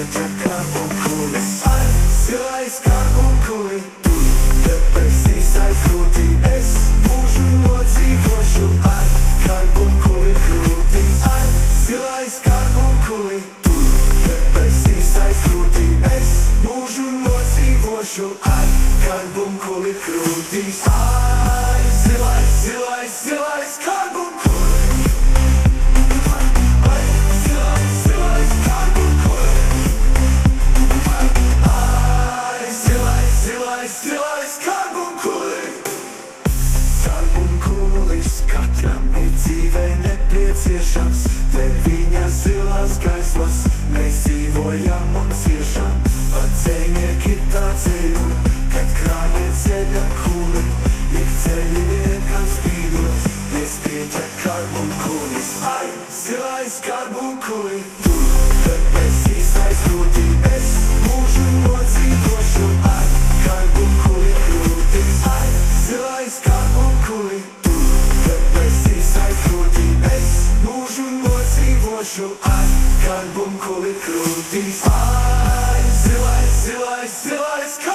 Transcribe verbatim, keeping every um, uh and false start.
nesiekia karbunkulis. Ai, zilais karbunkulis, tu debesīs aizkrūtī, es mūžu nodzīvošu. Ai, karbunkuli krūtī, ai, zilais karbunkulis, tu debesīs aizkrūtī, es mūžu nodzīvošu. Ai, karbunkuli krūtīs, ai, zilais, zilais, zilais karbunkulis. Zilais karbunkulis, karbunkulis katram ir dzīvei nepieciešams. Dēļ viņa zilās gaismas mēs dzīvojam un ciešam. Pat dzejnieki tā ceļu, kad krānie ceļa kuli, ik ceļiniekam spīdot, nespieķa karbunkulis. Ai, zilais karbunkulis, tu debesīs aizkrūtī, es mūžu nodzīvošu. Ai, karbunkuli krūtī, ai, zilais karbunkulis, tu debesīs aizkrūtī, es mūžu nodzīvošu. Ai, karbunkuli krūtīs, ai, zilais, zilais, zilais karbunkulis.